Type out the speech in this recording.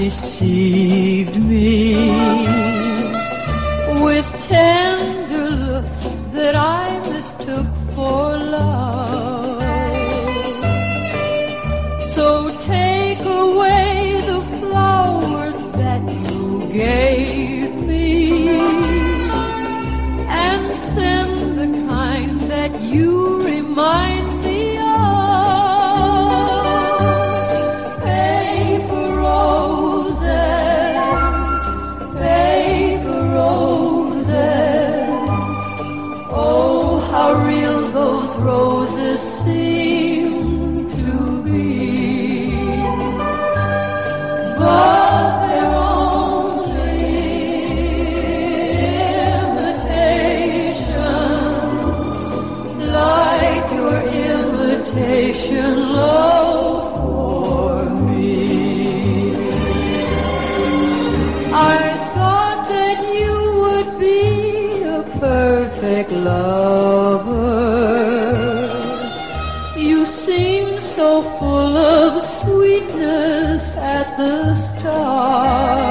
received me with tender looks that I mistook for love. So take away the flowers that you gave me and send the kind that you remind me of. Paper roses, paper roses. Oh, how real those roses seem to be. But they're only imitation, like your imitation love for me. I thought that you would be a perfect lover. You seemed so full of sweetness at the start.